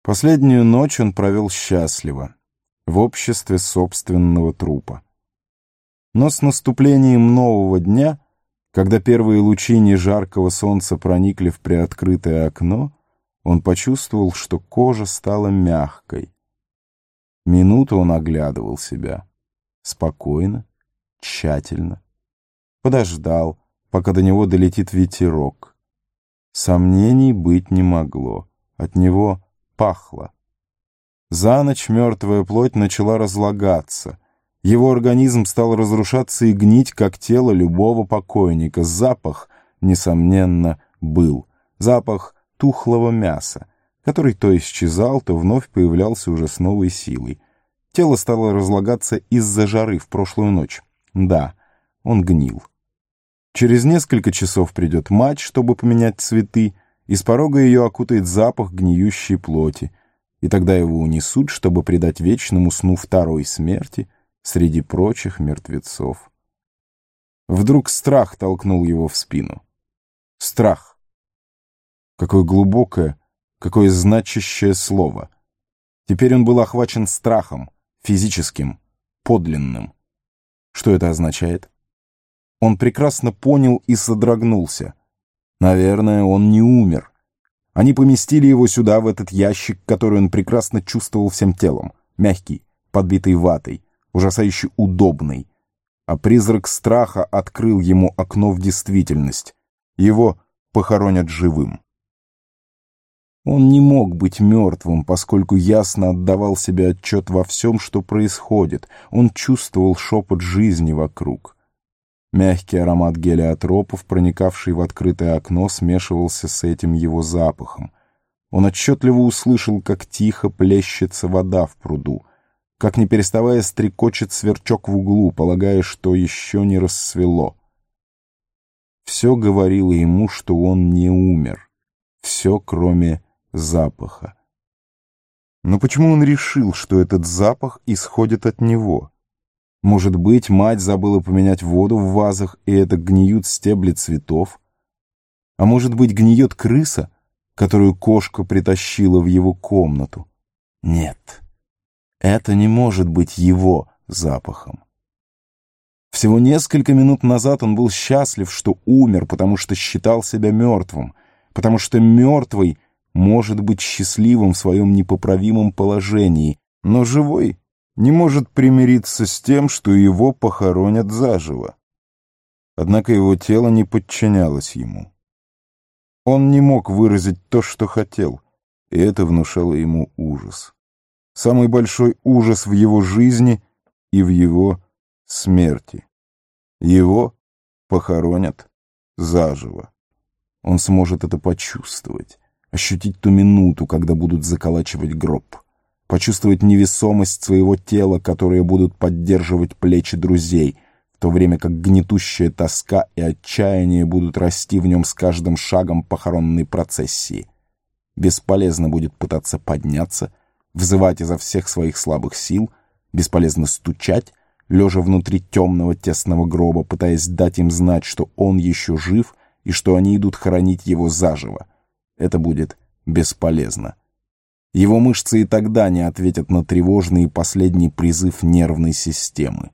Последнюю ночь он провел счастливо, в обществе собственного трупа. Но с наступлением нового дня, когда первые лучи нежаркого солнца проникли в приоткрытое окно, он почувствовал, что кожа стала мягкой. Минуту он оглядывал себя. Спокойно, тщательно. Подождал, пока до него долетит ветерок. Сомнений быть не могло. От него пахло. За ночь мертвая плоть начала разлагаться. Его организм стал разрушаться и гнить, как тело любого покойника. Запах, несомненно, был. Запах тухлого мяса, который то исчезал, то вновь появлялся уже с новой силой. Тело стало разлагаться из-за жары в прошлую ночь. Да, он гнил. Через несколько часов придет мать, чтобы поменять цветы, и с порога ее окутает запах гниющей плоти, и тогда его унесут, чтобы предать вечному сну второй смерти среди прочих мертвецов. Вдруг страх толкнул его в спину. Страх. Какое глубокое, какое значащее слово. Теперь он был охвачен страхом, физическим, подлинным. Что это означает? Он прекрасно понял и содрогнулся. Наверное, он не умер. Они поместили его сюда, в этот ящик, который он прекрасно чувствовал всем телом. Мягкий, подбитый ватой, ужасающе удобный. А призрак страха открыл ему окно в действительность. Его похоронят живым. Он не мог быть мертвым, поскольку ясно отдавал себе отчет во всем, что происходит. Он чувствовал шепот жизни вокруг. Мягкий аромат гелиотропов, проникавший в открытое окно, смешивался с этим его запахом. Он отчетливо услышал, как тихо плещется вода в пруду, как не переставая стрекочет сверчок в углу, полагая, что еще не рассвело. Все говорило ему, что он не умер. Все, кроме запаха. Но почему он решил, что этот запах исходит от него? Может быть, мать забыла поменять воду в вазах, и это гниют стебли цветов? А может быть, гниет крыса, которую кошка притащила в его комнату? Нет, это не может быть его запахом. Всего несколько минут назад он был счастлив, что умер, потому что считал себя мертвым, потому что мертвый может быть счастливым в своем непоправимом положении, но живой не может примириться с тем, что его похоронят заживо. Однако его тело не подчинялось ему. Он не мог выразить то, что хотел, и это внушало ему ужас. Самый большой ужас в его жизни и в его смерти. Его похоронят заживо. Он сможет это почувствовать, ощутить ту минуту, когда будут заколачивать гроб. Почувствовать невесомость своего тела, которые будут поддерживать плечи друзей, в то время как гнетущая тоска и отчаяние будут расти в нем с каждым шагом похоронной процессии. Бесполезно будет пытаться подняться, взывать изо всех своих слабых сил, бесполезно стучать, лежа внутри темного тесного гроба, пытаясь дать им знать, что он еще жив и что они идут хоронить его заживо. Это будет бесполезно. Его мышцы и тогда не ответят на тревожный и последний призыв нервной системы.